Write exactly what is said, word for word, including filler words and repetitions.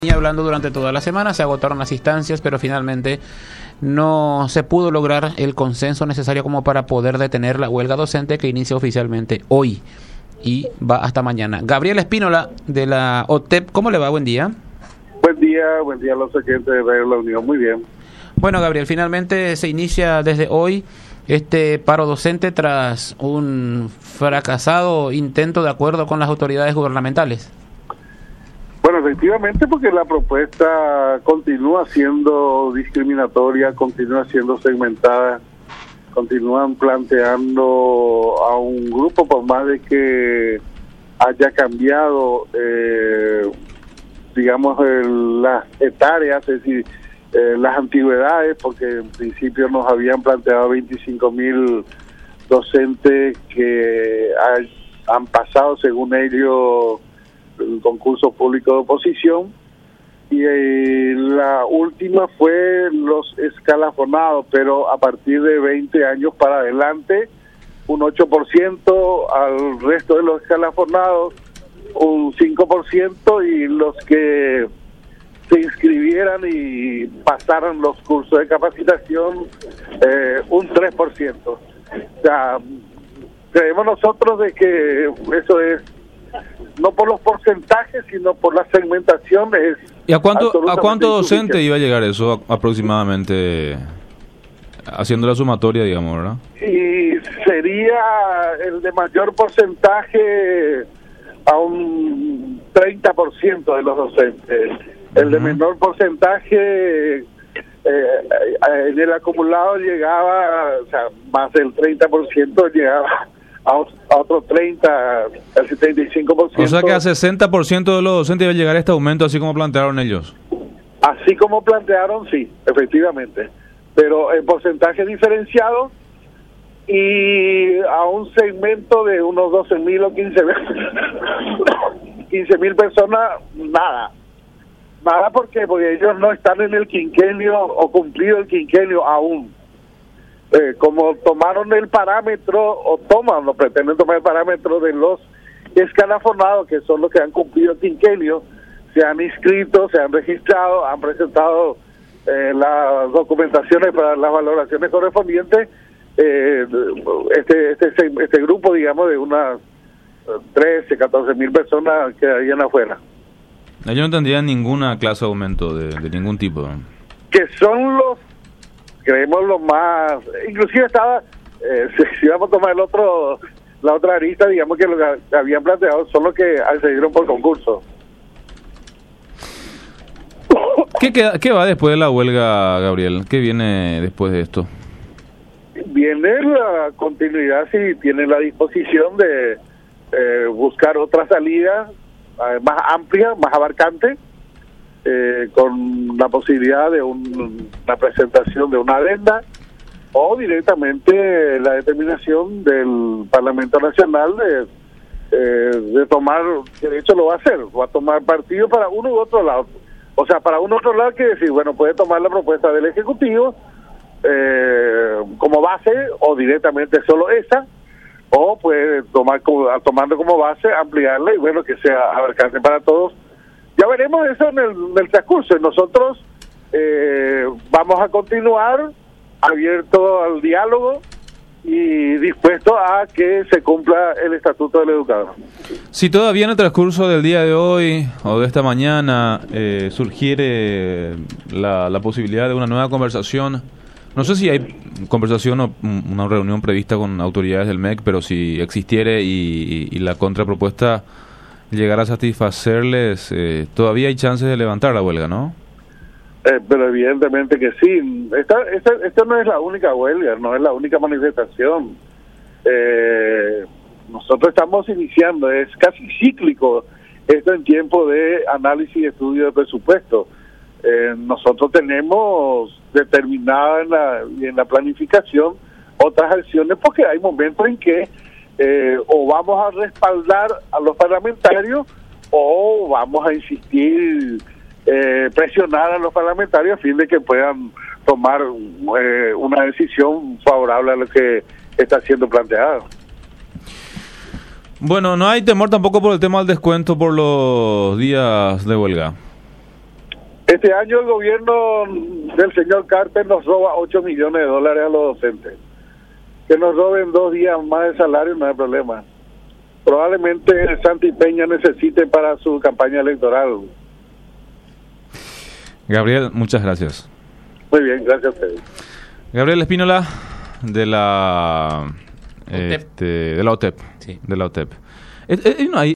venía hablando durante toda la semana, se agotaron las instancias, pero finalmente no se pudo lograr el consenso necesario como para poder detener la huelga docente que inicia oficialmente hoy y va hasta mañana. Gabriel Espínola de la O T E P, ¿cómo le va? Buen día. Buen día, buen día a los oyentes de Radio La Unión, muy bien. Bueno, Gabriel, finalmente se inicia desde hoy este paro docente tras un fracasado intento de acuerdo con las autoridades gubernamentales. Bueno, efectivamente, porque la propuesta continúa siendo discriminatoria, continúa siendo segmentada, continúan planteando a un grupo, por más de que haya cambiado, eh, digamos, el, las etarias, es decir, eh, las antigüedades, porque en principio nos habían planteado veinticinco mil docentes que ha, han pasado, según ellos, el concurso público de oposición, y eh, la última fue los escalafonados, pero a partir de veinte años para adelante, un ocho por ciento, al resto de los escalafonados un cinco por ciento, y los que se inscribieran y pasaran los cursos de capacitación, eh, un tres por ciento. O sea, creemos nosotros de que eso es, no por los porcentajes, sino por la segmentación. Es ¿Y a cuánto a cuánto docente iba a llegar eso aproximadamente, haciendo la sumatoria, digamos, verdad? Y sería el de mayor porcentaje a un treinta por ciento de los docentes. El uh-huh. de menor porcentaje eh, en el acumulado llegaba, o sea, más del treinta por ciento llegaba a otro treinta, al setenta y cinco por ciento. O sea que a sesenta por ciento de los docentes iba a llegar este aumento, así como plantearon ellos. Así como plantearon, sí, efectivamente. Pero en porcentaje diferenciado y a un segmento de unos doce mil o quince mil personas, nada. Nada, ¿por qué? Porque ellos no están en el quinquenio o cumplido el quinquenio aún. Eh, como tomaron el parámetro, o toman, o pretenden tomar el parámetro de los escalafonados, que son los que han cumplido el quinquenio, se han inscrito, se han registrado, han presentado eh, las documentaciones para las valoraciones correspondientes, eh, este, este este grupo, digamos, de unas trece, catorce mil personas quedarían afuera. Ellos no tendrían ninguna clase de aumento de, de ningún tipo. Que son los, creemos, los más, inclusive estaba, eh, si vamos a tomar el otro, la otra arista, digamos que lo que habían planteado son los que accedieron por concurso. ¿Qué, queda, ¿Qué va después de la huelga, Gabriel? ¿Qué viene después de esto? Viene la continuidad, si tiene la disposición de eh, buscar otra salida eh, más amplia, más abarcante, eh, con la posibilidad de un, una presentación de una adenda, o directamente la determinación del Parlamento Nacional de, eh, de tomar, que de hecho lo va a hacer, va a tomar partido para uno u otro lado. O sea, para uno u otro lado quiere decir, bueno, puede tomar la propuesta del Ejecutivo eh, como base, o directamente solo esa, o puede tomar como, tomando como base, ampliarla y bueno, que sea abarcante para todos. Ya veremos eso en el, en el transcurso. Nosotros eh, vamos a continuar abierto al diálogo y dispuesto a que se cumpla el Estatuto del Educador. Si todavía en el transcurso del día de hoy o de esta mañana eh, surgiere la, la posibilidad de una nueva conversación, no sé si hay conversación o una reunión prevista con autoridades del M E C, pero si existiere y, y, y la contrapropuesta llegara a satisfacerles, eh, todavía hay chances de levantar la huelga, ¿no? Eh, pero evidentemente que sí. Esta, esta, esta no es la única huelga, no es la única manifestación. Eh, nosotros estamos iniciando, es casi cíclico esto en tiempo de análisis y estudio de presupuesto. Eh, nosotros tenemos determinada en la, en la planificación otras acciones, porque hay momentos en que eh, o vamos a respaldar a los parlamentarios o vamos a insistir, eh, presionar a los parlamentarios a fin de que puedan tomar eh, una decisión favorable a lo que está siendo planteado. Bueno, no hay temor tampoco por el tema del descuento por los días de huelga. Este año el gobierno del señor Carter nos roba ocho millones de dólares a los docentes. Que nos roben dos días más de salario no hay problema. Probablemente Santi Peña necesite para su campaña electoral. Gabriel, muchas gracias. Muy bien, gracias a ustedes. Gabriel Espínola, de la, este, de la O T E P. Sí. De la O T E P. Eh, eh, no, hay,